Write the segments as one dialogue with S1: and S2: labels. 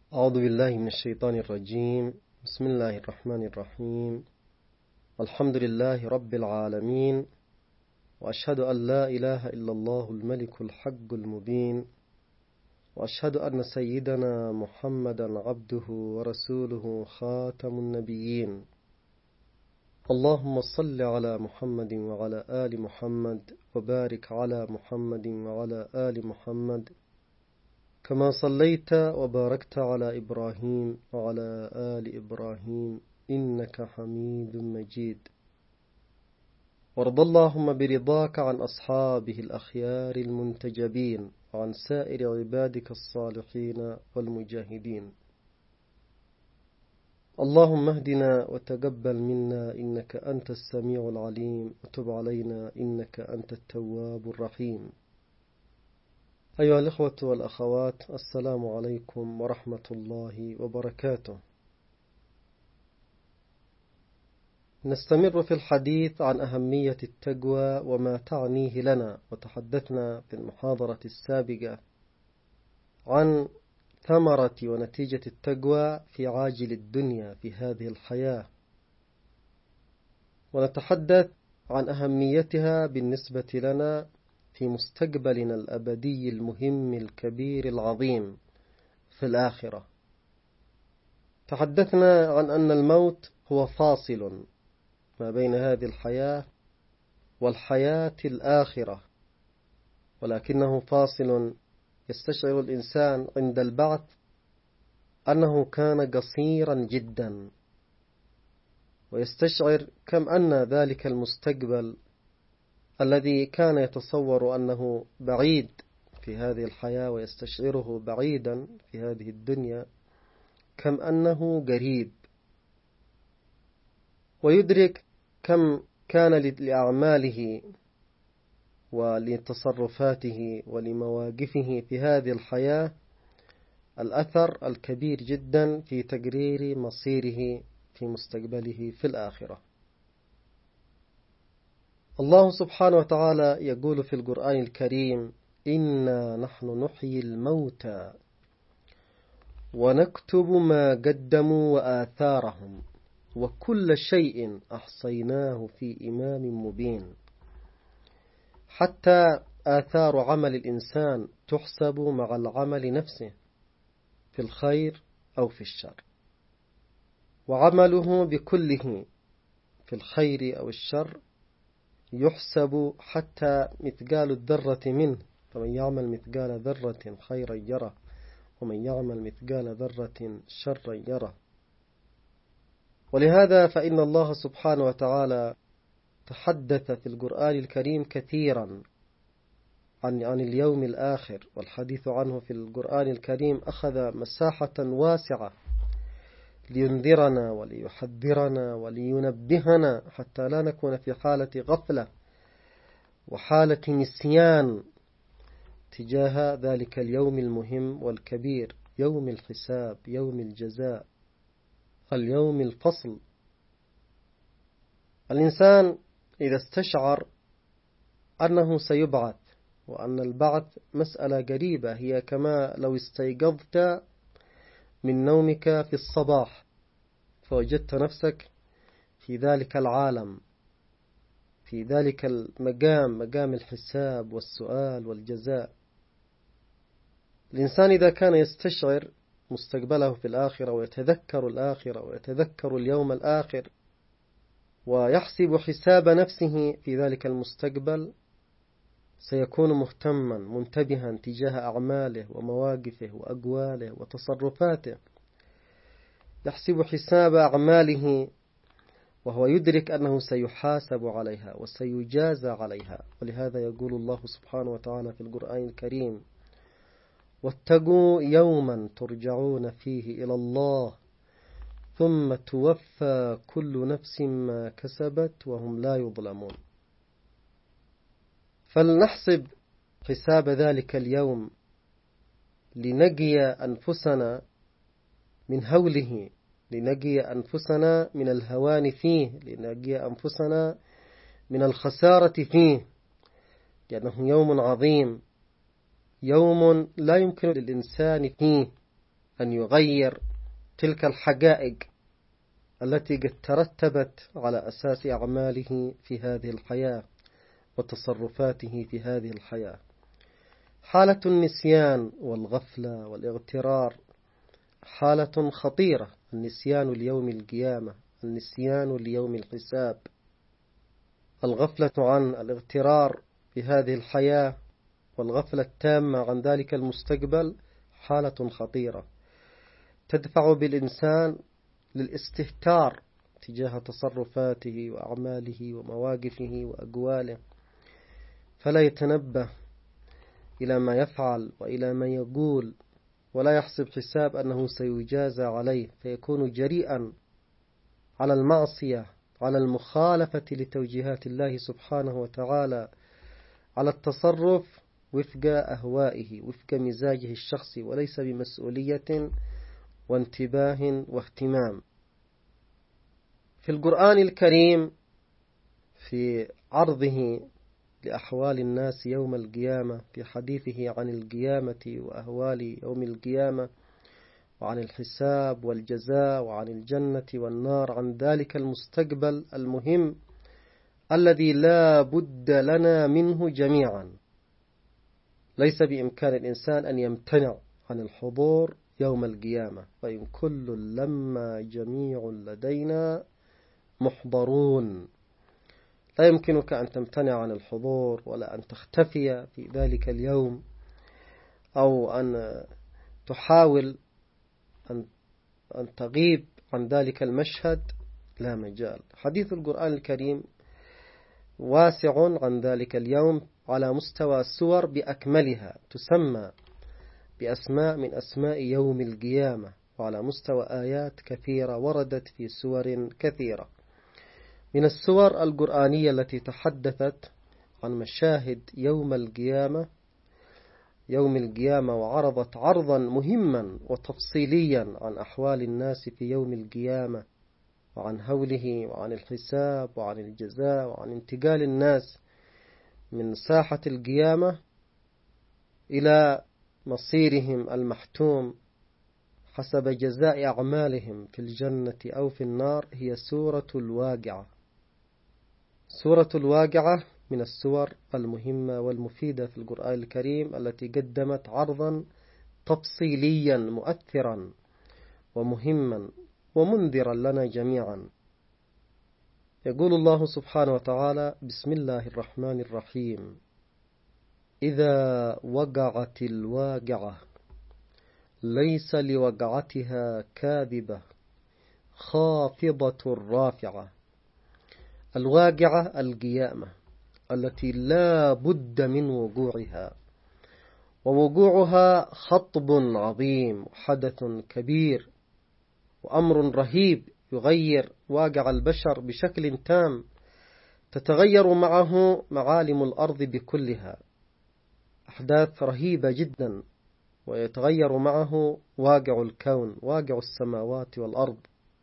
S1: أعوذ بالله من الشيطان الرجيم. بسم الله الرحمن الرحيم. الحمد لله رب العالمين، وأشهد أن لا إله إلا الله الملك الحق المبين، وأشهد أن سيدنا محمدا عبده ورسوله خاتم النبيين. اللهم صل على محمد وعلى آل محمد، وبارك على محمد وعلى آل محمد كما صليت وباركت على إبراهيم وعلى آل إبراهيم إنك حميد مجيد. وارض اللهم برضاك عن أصحابه الأخيار المنتجبين، وعن سائر عبادك الصالحين والمجاهدين. اللهم اهدنا وتقبل منا إنك أنت السميع العليم، وتب علينا إنك أنت التواب الرحيم. أيها الإخوة والأخوات، السلام عليكم ورحمة الله وبركاته. نستمر في الحديث عن أهمية التقوى وما تعنيه لنا، وتحدثنا في المحاضرة السابقة عن ثمرة ونتيجة التقوى في عاجل الدنيا في هذه الحياة، ونتحدث عن أهميتها بالنسبة لنا في مستقبلنا الأبدي المهم الكبير العظيم في الآخرة. تحدثنا عن أن الموت هو فاصل ما بين هذه الحياة والحياة الآخرة، ولكنه فاصل يستشعر الإنسان عند البعث أنه كان قصيرا جدا، ويستشعر كم أن ذلك المستقبل الذي كان يتصور أنه بعيد في هذه الحياة ويستشعره بعيدا في هذه الدنيا كم أنه قريب، ويدرك كم كان لأعماله ولتصرفاته ولمواقفه في هذه الحياة الأثر الكبير جدا في تقرير مصيره في مستقبله في الآخرة. الله سبحانه وتعالى يقول في القرآن الكريم: إنا نحن نحيي الموتى ونكتب ما قدموا وآثارهم وكل شيء أحصيناه في إمام مبين. حتى آثار عمل الإنسان تحسب مع العمل نفسه في الخير أو في الشر، وعمله بكله في الخير أو الشر يحسب حتى مثقال الذرة منه، فمن يعمل مثقال ذرة خيرا يره، ومن يعمل مثقال ذرة شرا يره. ولهذا فإن الله سبحانه وتعالى تحدث في القرآن الكريم كثيرا عن اليوم الآخر، والحديث عنه في القرآن الكريم أخذ مساحة واسعة لينذرنا وليحذرنا ولينبهنا حتى لا نكون في حالة غفلة وحالة نسيان تجاه ذلك اليوم المهم والكبير، يوم الحساب، يوم الجزاء، اليوم الفصل. الإنسان إذا استشعر أنه سيبعث وأن البعث مسألة قريبة، هي كما لو استيقظت من نومك في الصباح فوجدت نفسك في ذلك العالم، في ذلك المقام، مقام الحساب والسؤال والجزاء. الإنسان إذا كان يستشعر مستقبله في الآخرة ويتذكر الآخرة ويتذكر اليوم الآخر ويحسب حساب نفسه في ذلك المستقبل، سيكون مهتما منتبها تجاه أعماله ومواقفه وأقواله وتصرفاته، يحسب حساب أعماله وهو يدرك أنه سيحاسب عليها وسيجازى عليها. ولهذا يقول الله سبحانه وتعالى في القرآن الكريم: واتقوا يوما ترجعون فيه إلى الله ثم توفى كل نفس ما كسبت وهم لا يظلمون. فلنحسب حساب ذلك اليوم لنجي أنفسنا من هوله، لنجي أنفسنا من الهوان فيه، لنجي أنفسنا من الخسارة فيه، لأنه يوم عظيم، يوم لا يمكن للإنسان فيه أن يغير تلك الحقائق التي قد ترتبت على أساس أعماله في هذه الحياة وتصرفاته في هذه الحياة. حالة النسيان والغفلة والاغترار حالة خطيرة، النسيان ليوم القيامة، النسيان ليوم الحساب، الغفلة عن الاغترار بهذه الحياة والغفلة التامة عن ذلك المستقبل حالة خطيرة تدفع بالإنسان للاستهتار تجاه تصرفاته وأعماله ومواقفه وأقواله، فلا يتنبه إلى ما يفعل وإلى ما يقول، ولا يحسب حساب أنه سيجازى عليه، فيكون جريئا على المعصية، على المخالفة لتوجيهات الله سبحانه وتعالى، على التصرف وفق أهوائه، وفق مزاجه الشخصي، وليس بمسؤولية وانتباه واهتمام. في القرآن الكريم في عرضه لأحوال الناس يوم القيامة، في حديثه عن القيامة وأهوال يوم القيامة وعن الحساب والجزاء وعن الجنة والنار، عن ذلك المستقبل المهم الذي لا بد لنا منه جميعا، ليس بإمكان الإنسان أن يمتنع عن الحضور يوم القيامة، وإن كل لما جميع لدينا محضرون. لا يمكنك أن تمتنع عن الحضور ولا أن تختفي في ذلك اليوم أو أن تحاول أن تغيب عن ذلك المشهد، لا مجال. حديث القرآن الكريم واسع عن ذلك اليوم على مستوى السور بأكملها، تسمى بأسماء من أسماء يوم القيامة، وعلى مستوى آيات كثيرة وردت في سور كثيرة. من السور القرآنية التي تحدثت عن مشاهد يوم القيامة وعرضت عرضا مهما وتفصيليا عن أحوال الناس في يوم القيامة وعن هوله وعن الحساب وعن الجزاء وعن انتقال الناس من ساحة القيامة إلى مصيرهم المحتوم حسب جزاء أعمالهم في الجنة أو في النار، هي سورة الواقعة. سورة الواقعة من السور المهمة والمفيدة في القرآن الكريم التي قدمت عرضا تفصيليا مؤثرا ومهما ومنذرا لنا جميعا. يقول الله سبحانه وتعالى: بسم الله الرحمن الرحيم: إذا وقعت الواقعة ليس لوقعتها كاذبة خافضة رافعة. الواقعة القيامة التي لا بد من وقوعها، ووقوعها خطب عظيم وحدث كبير وأمر رهيب يغير واقع البشر بشكل تام، تتغير معه معالم الأرض بكلها، أحداث رهيبة جدا، ويتغير معه واقع الكون، واقع السماوات والأرض،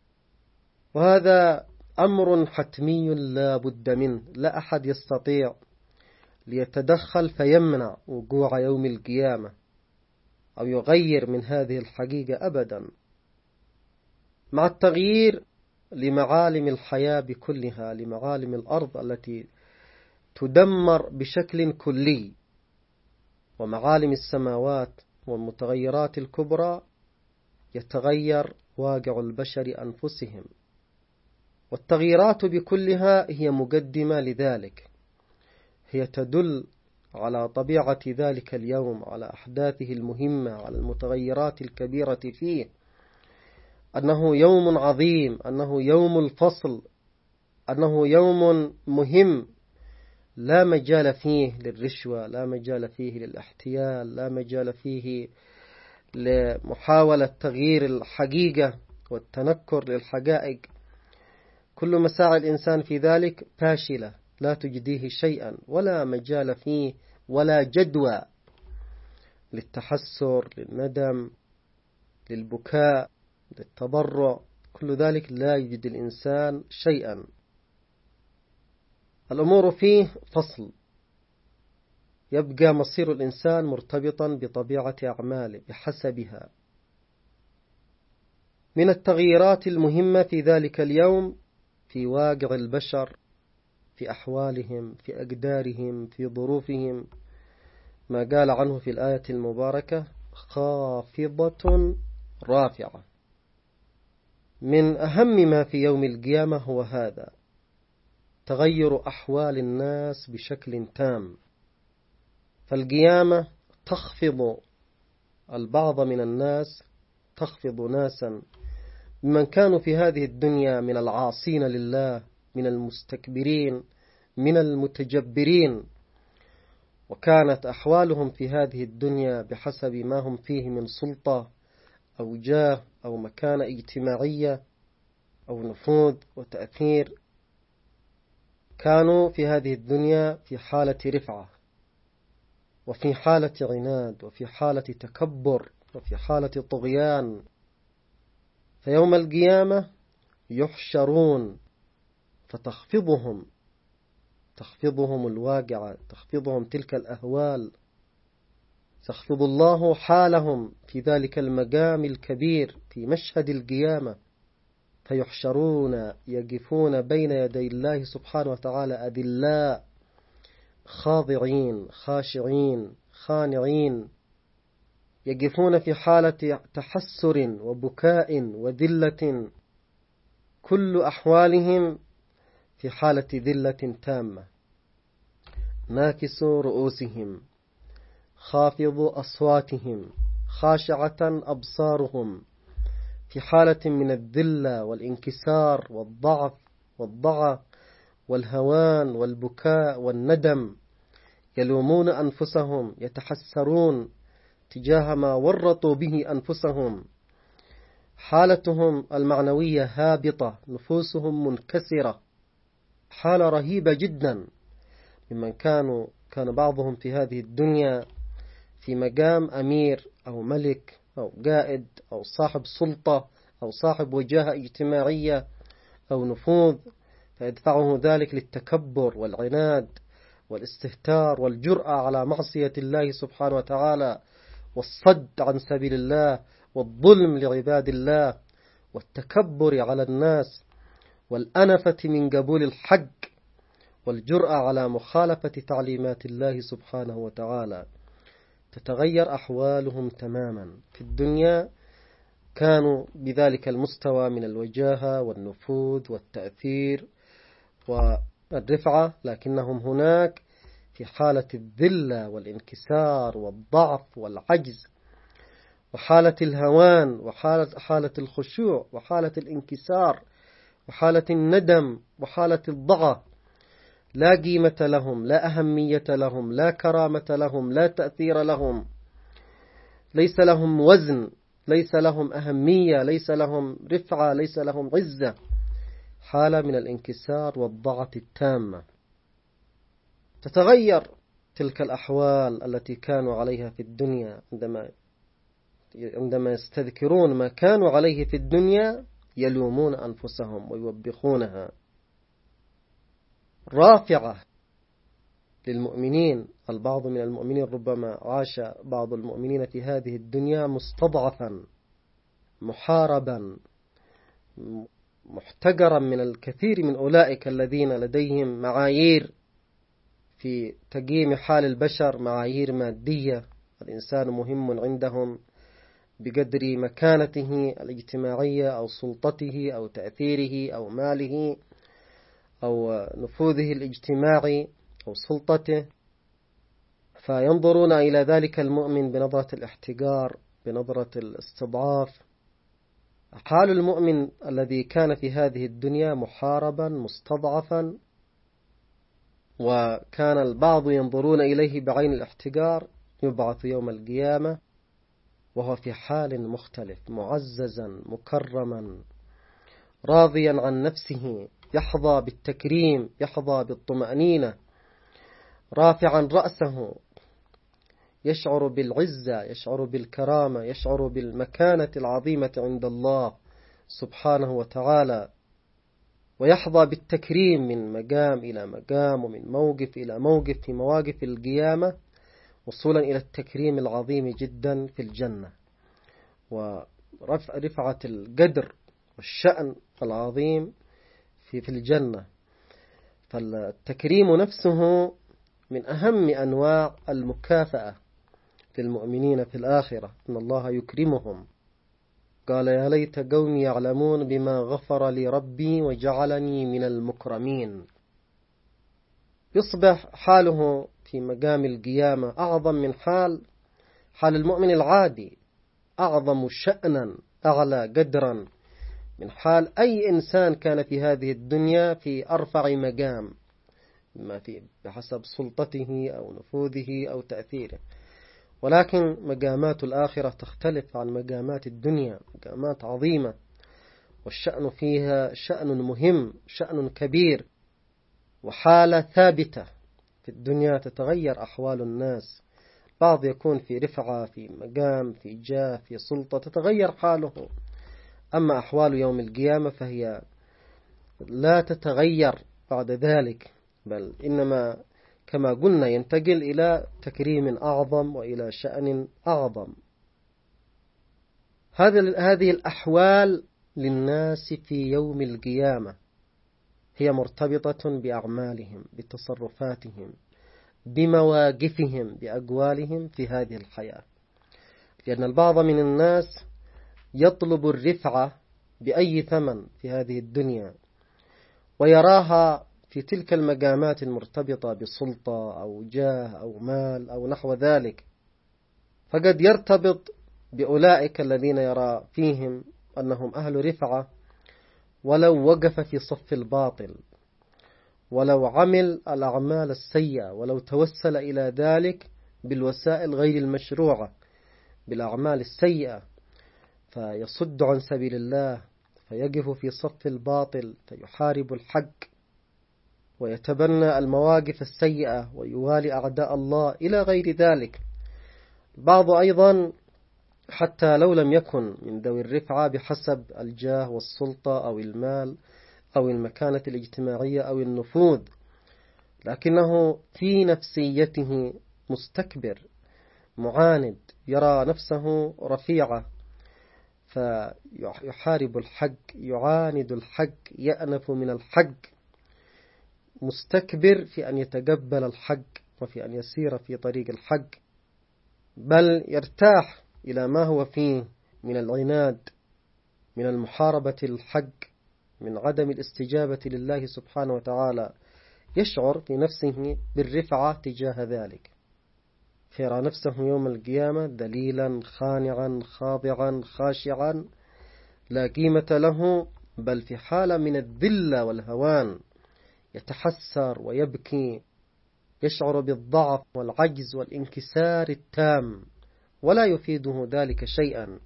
S1: وهذا أمر حتمي لا بد منه، لا أحد يستطيع ليتدخل فيمنع وقوع يوم القيامة أو يغير من هذه الحقيقة أبدا، مع التغيير لمعالم الحياة بكلها، لمعالم الأرض التي تدمر بشكل كلي، ومعالم السماوات والمتغيرات الكبرى يتغير واقع البشر أنفسهم، والتغييرات بكلها هي مقدمة لذلك، هي تدل على طبيعة ذلك اليوم، على أحداثه المهمة، على المتغيرات الكبيرة فيه، أنه يوم عظيم، أنه يوم الفصل، أنه يوم مهم لا مجال فيه للرشوة، لا مجال فيه للاحتيال، لا مجال فيه لمحاولة تغيير الحقيقة والتنكر للحقائق. كل مساعي الإنسان في ذلك فاشلة لا تجديه شيئا، ولا مجال فيه ولا جدوى للتحسر، للندم، للبكاء، للتضرع، كل ذلك لا يجد الإنسان شيئا. الأمور فيه فصل، يبقى مصير الإنسان مرتبطا بطبيعة أعماله بحسبها، من التغييرات المهمة في ذلك اليوم في واقع البشر، في أحوالهم، في أقدارهم، في ظروفهم، ما قال عنه في الآية المباركة: خافضة رافعة. من أهم ما في يوم القيامة هو هذا: تغير أحوال الناس بشكل تام. فالقيامة تخفض البعض من الناس، تخفض ناسا من كانوا في هذه الدنيا من العاصين لله، من المستكبرين، من المتجبرين، وكانت أحوالهم في هذه الدنيا بحسب ما هم فيه من سلطة أو جاه أو مكانة اجتماعية أو نفوذ وتأثير، كانوا في هذه الدنيا في حالة رفعة وفي حالة عناد وفي حالة تكبر وفي حالة طغيان. فيوم القيامة يحشرون فتخفضهم الواقعة، تخفضهم تلك الأهوال، تخفض الله حالهم في ذلك المقام الكبير في مشهد القيامة، فيحشرون يقفون بين يدي الله سبحانه وتعالى أذلاء خاضعين خاشعين خانعين، يقفون في حالة تحسر وبكاء وذلة، كل أحوالهم في حالة ذلة تامة، ناكسوا رؤوسهم، خافض أصواتهم، خاشعة أبصارهم، في حالة من الذلة والانكسار والضعف والضعف والهوان والبكاء والندم، يلومون أنفسهم، يتحسرون تجاه ما ورطوا به أنفسهم، حالتهم المعنوية هابطة، نفوسهم منكسرة، حالة رهيبة جدا ممن كان بعضهم في هذه الدنيا في مقام أمير أو ملك أو قائد أو صاحب سلطة أو صاحب وجاهة اجتماعية أو نفوذ، فيدفعه ذلك للتكبر والعناد والاستهتار والجرأة على معصية الله سبحانه وتعالى، والصد عن سبيل الله، والظلم لعباد الله، والتكبر على الناس، والأنفة من قبول الحق، والجرأة على مخالفة تعليمات الله سبحانه وتعالى. تتغير أحوالهم تماما. في الدنيا كانوا بذلك المستوى من الوجاهة والنفوذ والتأثير والرفعة، لكنهم هناك في حالة الذلة والانكسار والضعف والعجز، وحالة الهوان، وحالة الخشوع، وحالة الانكسار، وحالة الندم، وحالة الضعف. لا قيمة لهم، لا أهمية لهم، لا كرامة لهم، لا تأثير لهم، ليس لهم وزن، ليس لهم أهمية، ليس لهم رفعة، ليس لهم عزة، حالة من الانكسار والضعف التامة. تتغير تلك الأحوال التي كانوا عليها في الدنيا، عندما يستذكرون ما كانوا عليه في الدنيا يلومون أنفسهم ويوبخونها. رافعة للمؤمنين، البعض من المؤمنين ربما عاش بعض المؤمنين في هذه الدنيا مستضعفا، محاربا، محتقرا من الكثير من أولئك الذين لديهم معايير في تقييم حال البشر، معايير مادية. الإنسان مهم عندهم بقدر مكانته الاجتماعية أو سلطته أو تأثيره أو ماله أو نفوذه الاجتماعي أو سلطته، فينظرون إلى ذلك المؤمن بنظرة الاحتقار، بنظرة الاستضعاف. حال المؤمن الذي كان في هذه الدنيا محاربا مستضعفا، وكان البعض ينظرون إليه بعين الاحتقار، يبعث يوم القيامة وهو في حال مختلف، معززا مكرما، راضيا عن نفسه، يحظى بالتكريم، يحظى بالطمأنينة، رافعا رأسه، يشعر بالعزة، يشعر بالكرامة، يشعر بالمكانة العظيمة عند الله سبحانه وتعالى، ويحظى بالتكريم من مقام إلى مقام ومن موقف إلى موقف في مواقف القيامة، وصولا إلى التكريم العظيم جدا في الجنة. رفعة القدر والشأن العظيم في الجنة. فالتكريم نفسه من أهم أنواع المكافأة للمؤمنين في الآخرة، إن الله يكرمهم. قال يا ليت قومي يعلمون بما غفر لي ربي وجعلني من المكرمين. يصبح حاله في مقام القيامة أعظم من حال المؤمن العادي، أعظم شأنا، أعلى قدرا من حال أي إنسان كان في هذه الدنيا في أرفع مقام، ما في بحسب سلطته أو نفوذه أو تأثيره. ولكن مقامات الآخرة تختلف عن مقامات الدنيا، مقامات عظيمة، والشأن فيها شأن مهم، شأن كبير، وحالة ثابتة. في الدنيا تتغير أحوال الناس، بعض يكون في رفعة، في مقام، في جاه، في سلطة، تتغير حاله. أما أحوال يوم القيامة فهي لا تتغير بعد ذلك، بل إنما كما قلنا ينتقل إلى تكريم أعظم وإلى شأن أعظم. هذه الأحوال للناس في يوم القيامة هي مرتبطة بأعمالهم، بتصرفاتهم، بمواقفهم، بأقوالهم في هذه الحياة. لأن البعض من الناس يطلب الرفعة بأي ثمن في هذه الدنيا، ويراها في تلك المقامات المرتبطة بسلطة أو جاه أو مال أو نحو ذلك، فقد يرتبط بأولئك الذين يرى فيهم أنهم أهل رفعة، ولو وقف في صف الباطل، ولو عمل الأعمال السيئة، ولو توسل إلى ذلك بالوسائل غير المشروعة، بالأعمال السيئة، فيصد عن سبيل الله، فيقف في صف الباطل، فيحارب الحق، ويتبنى المواقف السيئة، ويوالي أعداء الله إلى غير ذلك. بعض أيضا حتى لو لم يكن من ذوي الرفعة بحسب الجاه والسلطة أو المال أو المكانة الاجتماعية أو النفوذ، لكنه في نفسيته مستكبر معاند، يرى نفسه رفيعة، فيحارب الحق، يعاند الحق، يأنف من الحق، مستكبر في أن يتقبل الحق وفي أن يسير في طريق الحق، بل يرتاح إلى ما هو فيه من العناد، من المحاربة الحق، من عدم الاستجابة لله سبحانه وتعالى. يشعر في نفسه بالرفعة تجاه ذلك، فيرى نفسه يوم القيامة ذليلا خانعا خاضعا خاشعا لا قيمة له، بل في حالة من الذلة والهوان، يتحسر ويبكي، يشعر بالضعف والعجز والانكسار التام، ولا يفيده ذلك شيئا.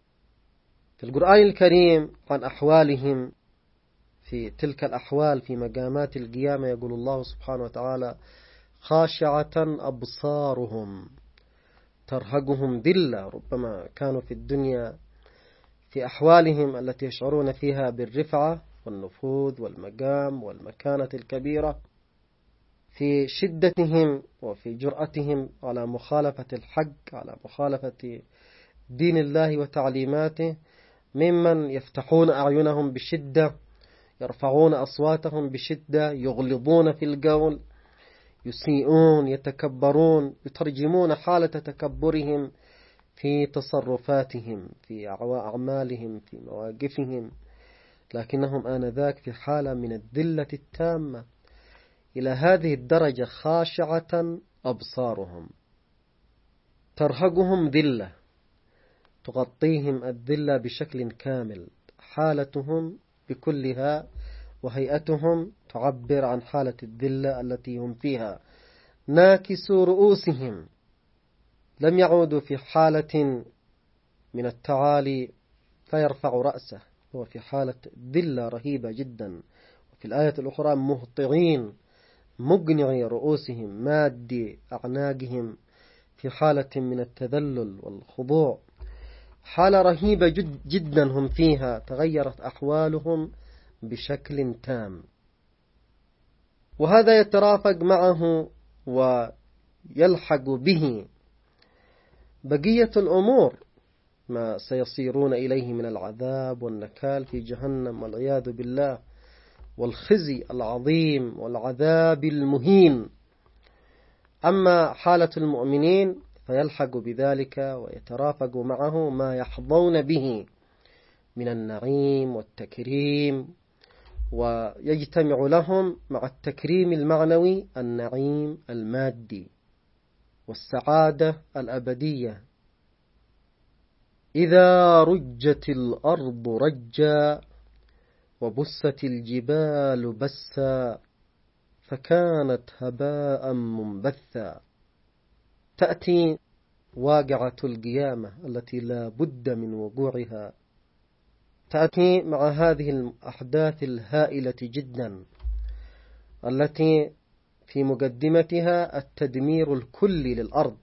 S1: في القرآن الكريم عن أحوالهم في تلك الأحوال في مقامات القيامة يقول الله سبحانه وتعالى خاشعة أبصارهم، ترهقهم ذلة. ربما كانوا في الدنيا في أحوالهم التي يشعرون فيها بالرفعة والنفوذ والمقام والمكانة الكبيرة، في شدتهم وفي جرأتهم على مخالفة الحق، على مخالفة دين الله وتعليماته، ممن يفتحون أعينهم بشدة، يرفعون أصواتهم بشدة، يغلظون في القول، يسيئون، يتكبرون، يترجمون حالة تكبرهم في تصرفاتهم، في أعمالهم، في مواقفهم، لكنهم آنذاك في حالة من الذلة التامة. إلى هذه الدرجة خاشعة أبصارهم، ترهقهم ذلة، تغطيهم الذلة بشكل كامل، حالتهم بكلها وهيئتهم تعبر عن حالة الذلة التي هم فيها. ناكسوا رؤوسهم، لم يعودوا في حالة من التعالي فيرفع رأسه، هو في حالة ذلة رهيبة جدا. وفي الآية الأخرى مهطعين مقنعي رؤوسهم، مادي أعناقهم، في حالة من التذلل والخضوع، حالة رهيبة جدا هم فيها، تغيرت أحوالهم بشكل تام. وهذا يترافق معه ويلحق به بقية الأمور ما سيصيرون إليه من العذاب والنكال في جهنم والعياذ بالله، والخزي العظيم والعذاب المهين. أما حالة المؤمنين فيلحق بذلك ويترافق معه ما يحظون به من النعيم والتكريم، ويجتمع لهم مع التكريم المعنوي النعيم المادي والسعادة الأبدية. إذا رجت الأرض رجا وبست الجبال بسا فكانت هباء منبثا. تأتي واقعة القيامة التي لا بد من وقوعها، تأتي مع هذه الأحداث الهائلة جدا التي في مقدمتها التدمير الكلي للأرض،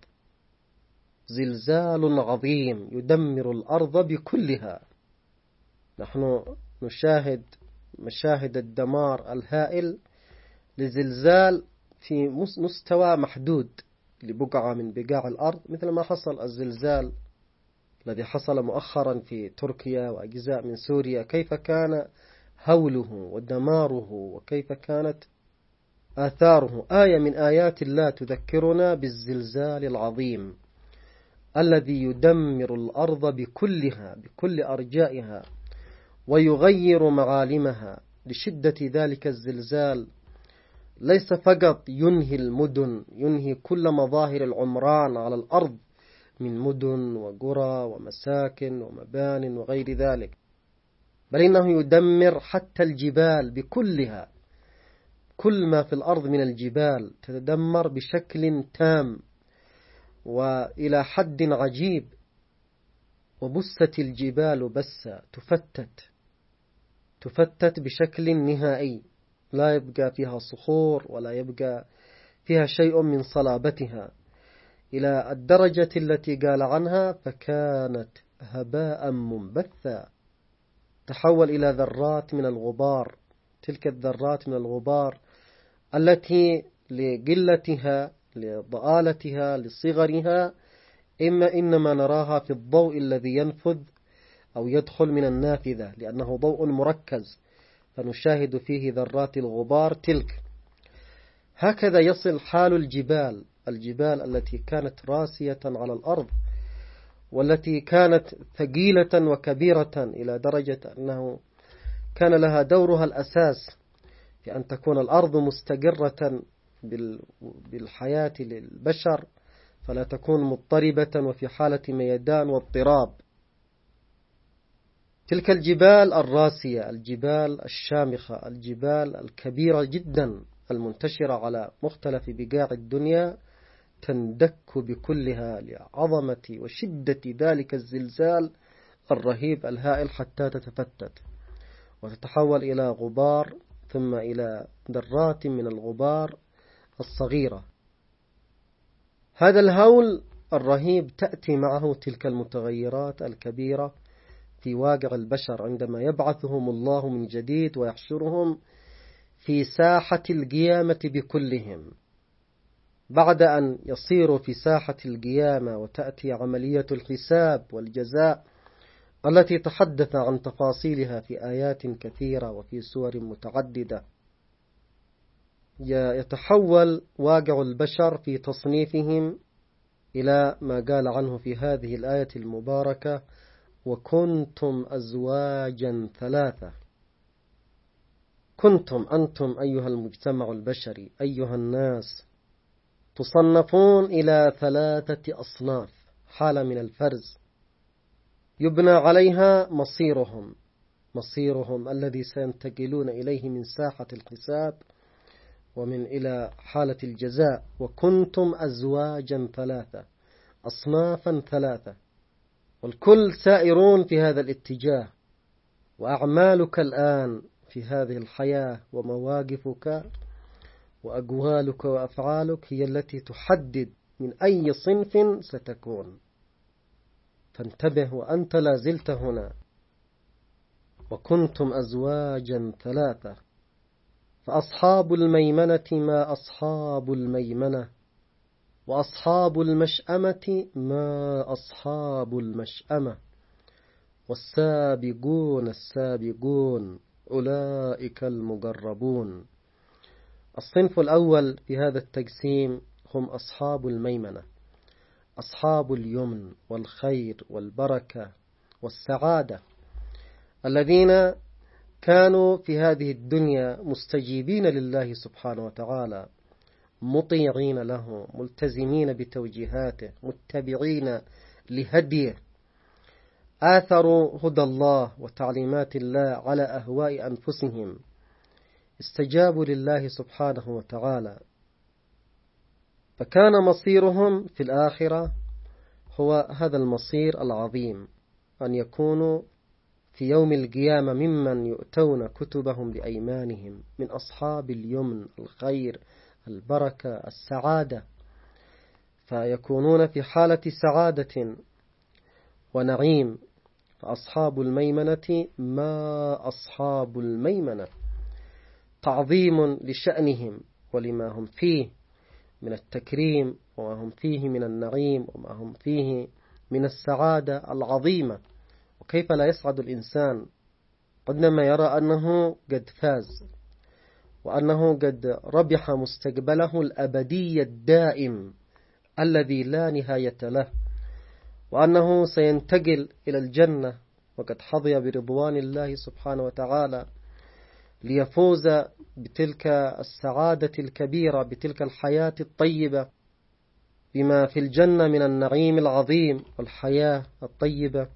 S1: زلزال عظيم يدمر الأرض بكلها. نحن نشاهد مشاهد الدمار الهائل لزلزال في مستوى محدود لبقعة من بقاع الأرض، مثل ما حصل الزلزال الذي حصل مؤخرا في تركيا وأجزاء من سوريا، كيف كان هوله ودماره وكيف كانت آثاره. آية من آيات الله تذكرنا بالزلزال العظيم الذي يدمر الأرض بكلها بكل أرجائها ويغير معالمها. لشدة ذلك الزلزال ليس فقط ينهي المدن، ينهي كل مظاهر العمران على الأرض من مدن وقرى ومساكن ومبان وغير ذلك، بل إنه يدمر حتى الجبال بكلها. كل ما في الأرض من الجبال تتدمر بشكل تام وإلى حد عجيب. وبست الجبال بسا، تفتت بشكل نهائي، لا يبقى فيها صخور ولا يبقى فيها شيء من صلابتها، إلى الدرجة التي قال عنها فكانت هباء منبثا، تحول إلى ذرات من الغبار. تلك الذرات من الغبار التي لقلتها لضآلتها لصغرها إنما نراها في الضوء الذي ينفذ أو يدخل من النافذة، لأنه ضوء مركز فنشاهد فيه ذرات الغبار تلك. هكذا يصل حال الجبال التي كانت راسية على الأرض والتي كانت ثقيلة وكبيرة إلى درجة أنه كان لها دورها الأساس في أن تكون الأرض مستقرة بالحياة للبشر، فلا تكون مضطربة وفي حالة ميدان واضطراب. تلك الجبال الراسية، الجبال الشامخة، الجبال الكبيرة جدا المنتشرة على مختلف بقاع الدنيا تندك بكلها لعظمة وشدة ذلك الزلزال الرهيب الهائل، حتى تتفتت وتتحول إلى غبار ثم إلى ذرات من الغبار الصغيرة. هذا الهول الرهيب تأتي معه تلك المتغيرات الكبيرة في واقع البشر عندما يبعثهم الله من جديد ويحشرهم في ساحة القيامة بكلهم. بعد أن يصيروا في ساحة القيامة وتأتي عملية الحساب والجزاء التي تحدث عن تفاصيلها في آيات كثيرة وفي سور متعددة، يتحول واقع البشر في تصنيفهم إلى ما قال عنه في هذه الآية المباركة: وكنتم أزواجا ثلاثة. كنتم أنتم أيها المجتمع البشري، أيها الناس، تصنفون إلى 3 أصناف، حالة من الفرز يبنى عليها مصيرهم الذي سينتقلون إليه من ساحة الحساب ومن إلى حالة الجزاء. وكنتم أزواجا ثلاثة، أصنافا 3، والكل سائرون في هذا الاتجاه. وأعمالك الآن في هذه الحياة ومواقفك وأقوالك وأفعالك هي التي تحدد من أي صنف ستكون. فانتبه وأنت لا زلت هنا. وكنتم أزواجا 3، فأصحاب الميمنة ما أصحاب الميمنة، وأصحاب المشأمة ما أصحاب المشأمة. والسابقون السابقون أولئك المقربون. الصنف الأول في هذا التقسيم هم أصحاب الميمنة، أصحاب اليمن والخير والبركة والسعادة، الذين كانوا في هذه الدنيا مستجيبين لله سبحانه وتعالى، مطيعين له، ملتزمين بتوجيهاته، متبعين لهديه، آثروا هدى الله وتعليمات الله على أهواء أنفسهم، استجابوا لله سبحانه وتعالى، فكان مصيرهم في الآخرة هو هذا المصير العظيم، أن يكونوا في يوم القيامة ممن يؤتون كتبهم بأيمانهم، من أصحاب اليمن، الخير، البركة، السعادة، فيكونون في حالة سعادة ونعيم. فأصحاب الميمنة ما أصحاب الميمنة، تعظيم لشأنهم ولما هم فيه من التكريم، وما هم فيه من النعيم، وما هم فيه من السعادة العظيمة. وكيف لا يسعد الإنسان عندما يرى أنه قد فاز، وأنه قد ربح مستقبله الأبدي الدائم الذي لا نهاية له، وأنه سينتقل إلى الجنة وقد حظي برضوان الله سبحانه وتعالى، ليفوز بتلك السعادة الكبيرة، بتلك الحياة الطيبة، بما في الجنة من النعيم العظيم والحياة الطيبة.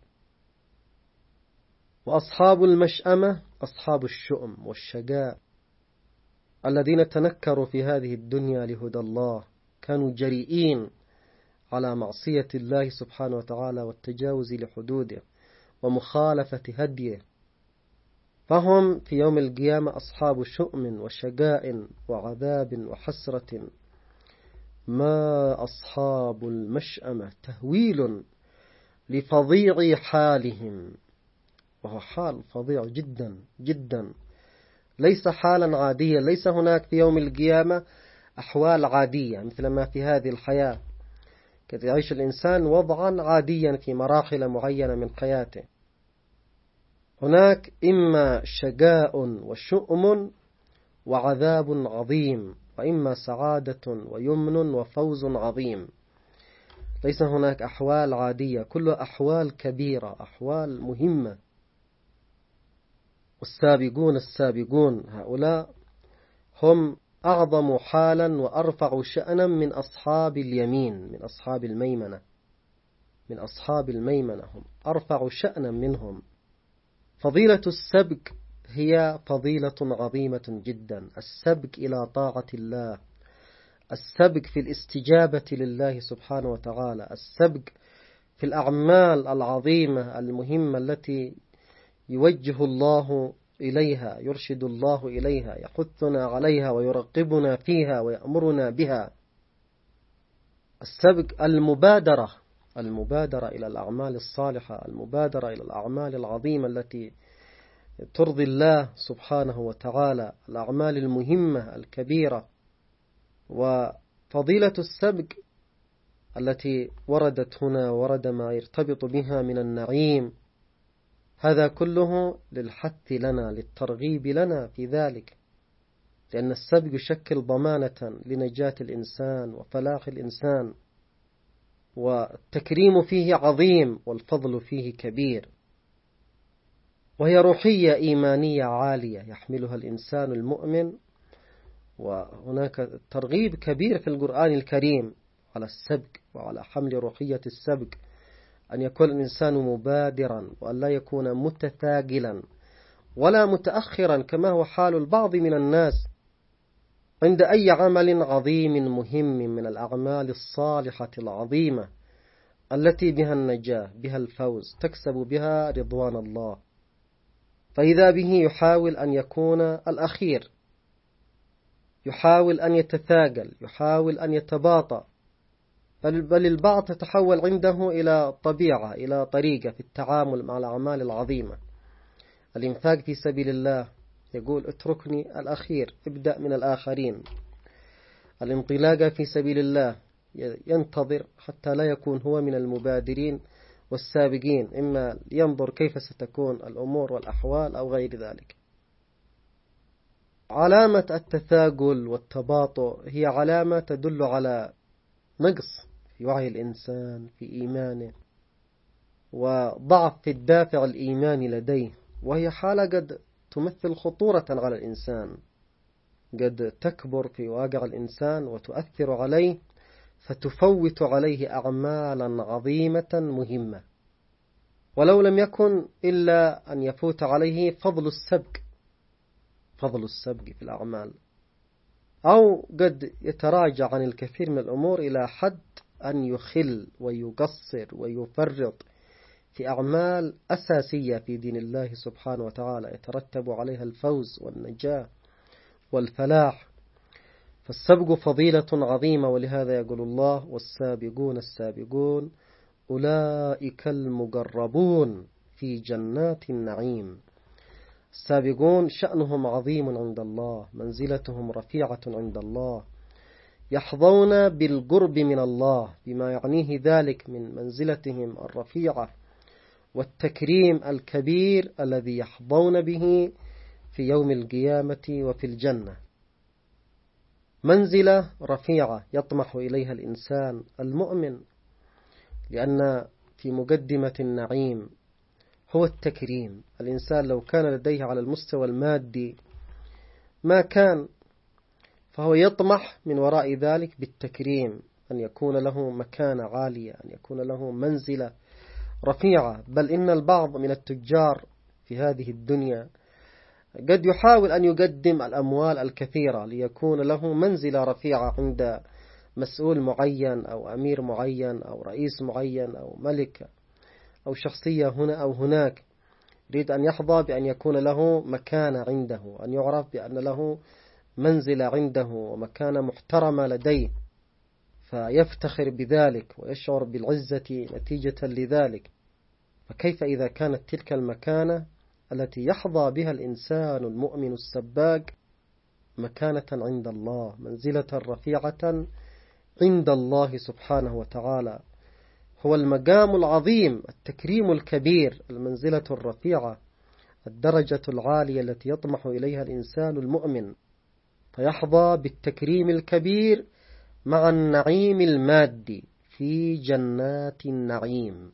S1: وأصحاب المشأمة أصحاب الشؤم والشقاء، الذين تنكروا في هذه الدنيا لهدى الله، كانوا جريئين على معصية الله سبحانه وتعالى والتجاوز لحدوده ومخالفة هديه، فهم في يوم القيامة أصحاب شؤم وشقاء وعذاب وحسرة. ما أصحاب المشأمة تهويل لفظيع حالهم، وهو حال فظيع جدا جدا، ليس حالا عاديا. ليس هناك في يوم القيامة أحوال عادية مثل ما في هذه الحياة، كي يعيش الإنسان وضعا عاديا في مراحل معينة من حياته. هناك إما شقاء وشؤم وعذاب عظيم، وإما سعادة ويمن وفوز عظيم. ليس هناك أحوال عادية، كلها أحوال كبيرة، أحوال مهمة. والسابقون السابقون هؤلاء هم أعظم حالا وأرفع شأنا من أصحاب اليمين، من أصحاب الميمنة. من أصحاب الميمنة هم أرفع شأنا منهم. فضيلة السبق هي فضيلة عظيمة جدا، السبق إلى طاعة الله، السبق في الاستجابة لله سبحانه وتعالى، السبق في الأعمال العظيمة المهمة التي يوجه الله إليها، يرشد الله إليها، يحثنا عليها ويرقبنا فيها ويأمرنا بها. السبق المبادرة إلى الأعمال الصالحة، المبادرة إلى الأعمال العظيمة التي ترضي الله سبحانه وتعالى، الأعمال المهمة الكبيرة. وفضيلة السبق التي وردت هنا ورد ما يرتبط بها من النعيم، هذا كله للحث لنا، للترغيب لنا في ذلك، لأن السبق يشكل ضمانة لنجاة الإنسان وفلاح الإنسان، والتكريم فيه عظيم والفضل فيه كبير. وهي روحية إيمانية عالية يحملها الإنسان المؤمن. وهناك ترغيب كبير في القرآن الكريم على السبق وعلى حمل روحية السبق، أن يكون الإنسان مبادرا، وأن لا يكون متثاقلا ولا متأخرا كما هو حال البعض من الناس عند أي عمل عظيم مهم من الأعمال الصالحة العظيمة التي بها النجاة، بها الفوز، تكسب بها رضوان الله، فإذا به يحاول أن يكون الأخير، يحاول أن يتثاقل، يحاول أن يتباطأ، بل البعض تتحول عنده إلى طبيعة، إلى طريقة في التعامل مع الأعمال العظيمة. الإنفاق في سبيل الله يقول اتركني الأخير، ابدأ من الآخرين. الانطلاق في سبيل الله ينتظر حتى لا يكون هو من المبادرين والسابقين، إما ينظر كيف ستكون الأمور والأحوال أو غير ذلك. علامة التثاقل والتباطؤ هي علامة تدل على نقص في وعي الإنسان في إيمانه وضعف في الدافع الإيماني لديه، وهي حالة قد تمثل خطورة على الإنسان، قد تكبر في واقع الإنسان وتؤثر عليه فتفوت عليه أعمالا عظيمة مهمة، ولو لم يكن إلا أن يفوت عليه فضل السبق في الأعمال، أو قد يتراجع عن الكثير من الأمور إلى حد أن يخل ويقصر ويفرط في أعمال أساسية في دين الله سبحانه وتعالى يترتب عليها الفوز والنجاة والفلاح. فالسبق فضيلة عظيمة، ولهذا يقول الله: والسابقون السابقون أولئك المقربون في جنات النعيم. السابقون شأنهم عظيم عند الله، منزلتهم رفيعة عند الله، يحظون بالقرب من الله بما يعنيه ذلك من منزلتهم الرفيعة والتكريم الكبير الذي يحظون به في يوم القيامة وفي الجنة. منزلة رفيعة يطمح إليها الإنسان المؤمن، لأن في مقدمة النعيم هو التكريم. الإنسان لو كان لديه على المستوى المادي ما كان، فهو يطمح من وراء ذلك بالتكريم، أن يكون له مكانة عالية، أن يكون له منزلة رفيعة. بل إن البعض من التجار في هذه الدنيا قد يحاول أن يقدم الأموال الكثيرة ليكون له منزلة رفيعة عند مسؤول معين أو أمير معين أو رئيس معين أو ملك أو شخصية هنا أو هناك، يريد أن يحظى بأن يكون له مكانة عنده، أن يعرف بأن له منزلة عنده ومكانة محترمة لديه، فيفتخر بذلك ويشعر بالعزة نتيجة لذلك. فكيف إذا كانت تلك المكانة التي يحظى بها الإنسان المؤمن السباق مكانة عند الله، منزلة رفيعة عند الله سبحانه وتعالى، هو المقام العظيم، التكريم الكبير، المنزلة الرفيعة، الدرجة العالية التي يطمح إليها الإنسان المؤمن، فيحظى بالتكريم الكبير مع النعيم المادي في جنات النعيم.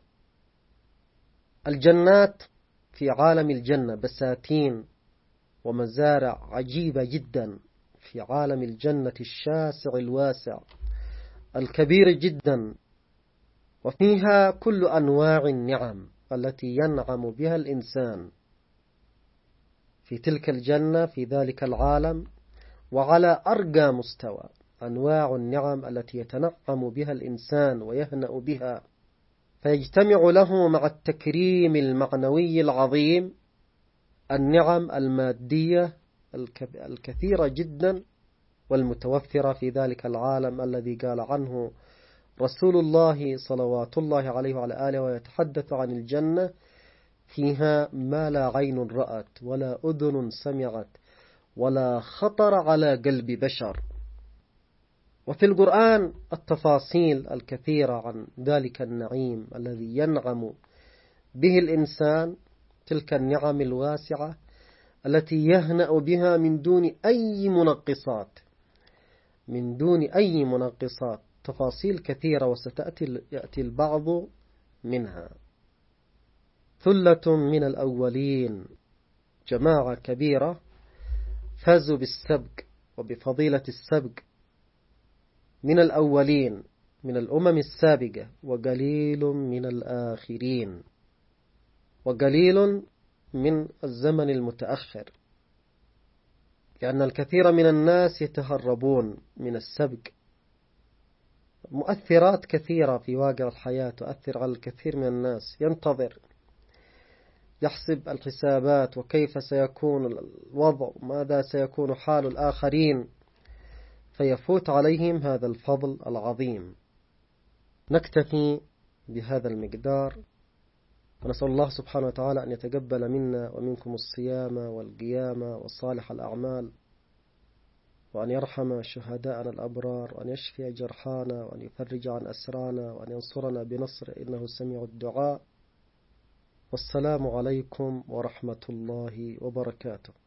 S1: الجنات في عالم الجنة بساتين ومزارع عجيبة جدا في عالم الجنة الشاسع الواسع الكبير جدا، وفيها كل أنواع النعم التي ينعم بها الإنسان في تلك الجنة في ذلك العالم، وعلى أرقى مستوى أنواع النعم التي يتنعم بها الإنسان ويهنأ بها، فيجتمع له مع التكريم المعنوي العظيم النعم المادية الكثيرة جدا والمتوفرة في ذلك العالم الذي قال عنه رسول الله صلوات الله عليه وعلى آله ويتحدث عن الجنة: فيها ما لا عين رأت ولا أذن سمعت ولا خطر على قلب بشر. وفي القرآن التفاصيل الكثيرة عن ذلك النعيم الذي ينعم به الإنسان، تلك النعم الواسعة التي يهنأ بها من دون أي منقصات، تفاصيل كثيرة وستأتي البعض منها. ثلة من الأولين، جماعة كبيرة فازوا بالسبق وبفضيلة السبق من الأولين من الأمم السابقة، وقليل من الآخرين، وقليل من الزمن المتأخر، لأن الكثير من الناس يتهربون من السبق. مؤثرات كثيرة في واقع الحياة تؤثر على الكثير من الناس، ينتظر يحسب الحسابات وكيف سيكون الوضع وماذا سيكون حال الآخرين، فيفوت عليهم هذا الفضل العظيم. نكتفي بهذا المقدار، ونسأل الله سبحانه وتعالى أن يتقبل منا ومنكم الصيام والقيام وصالح الأعمال، وأن يرحم شهداءنا الأبرار، وأن يشفي جرحانا، وأن يفرج عن أسرانا، وأن ينصرنا بنصر إنه سميع الدعاء. والسلام عليكم ورحمة الله وبركاته.